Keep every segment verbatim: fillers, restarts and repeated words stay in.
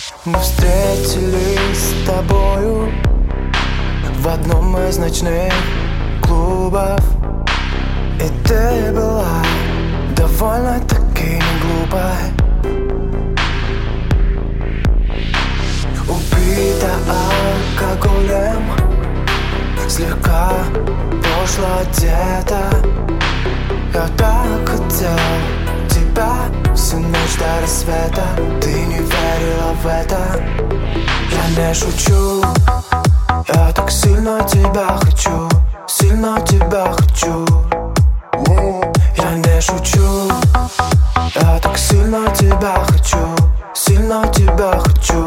Мы встретились с тобою в одном из ночных клубов, и ты была довольно-таки не глупой. Убита алкоголем, слегка пошло одета. Я так хотел тебя всю ночь до рассвета. Ты не верила в это. Я не шучу, я так сильно тебя хочу, сильно тебя хочу. Я не шучу, я так сильно тебя хочу, сильно тебя хочу.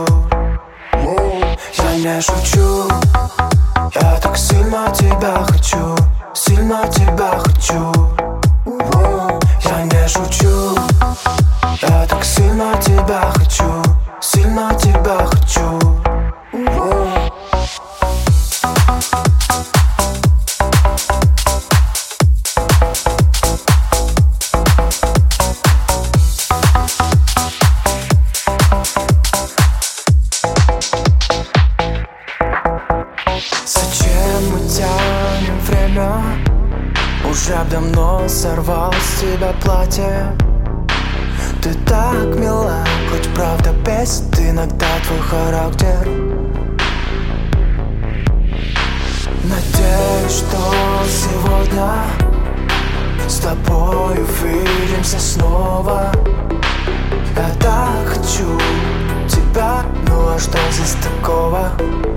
Я не шучу, я так сильно тебя хочу, сильно тебя хочу. Я не шучу, я так сильно тебя хочу, сильно тебя хочу. Зачем мы тянем время? Уже давно сорвал с тебя платье. Ты так мила, хоть правда бесит иногда твой характер. Надеюсь, что сегодня с тобой увидимся снова. Я так хочу тебя, ну а что здесь такого?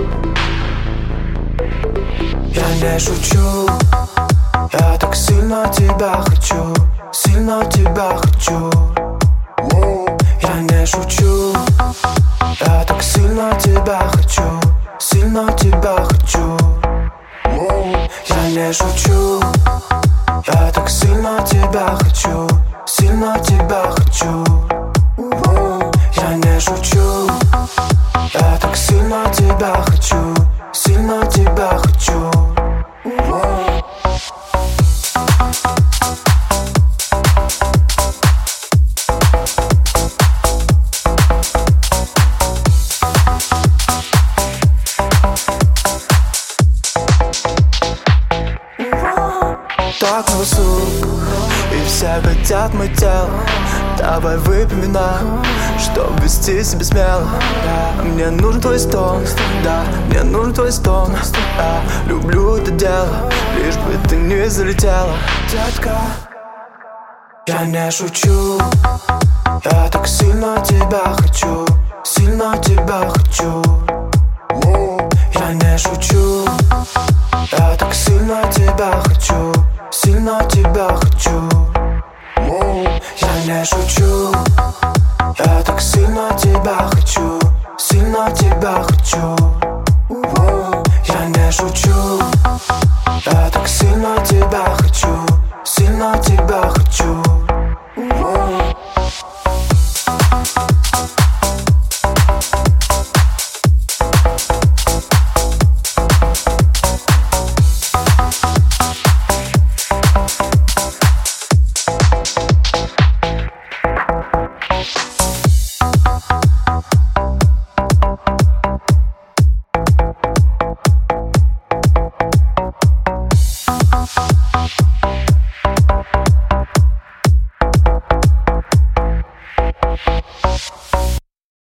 Я не шучу, я так сильно тебя хочу, сильно тебя хочу. Я не шучу, я так сильно тебя хочу, сильно тебя хочу. Я не шучу, я так сильно тебя хочу, сильно тебя хочу. Я не шучу, я так сильно тебя хочу, сильно тебя хочу. Так на высоко, и все хотят мое тело. Давай выпьем вина, чтоб вести себя смело. Мне нужен твой стон, да, мне нужен твой стон. Я люблю это дело, лишь бы ты не залетела, детка. Я не шучу, я так сильно тебя хочу,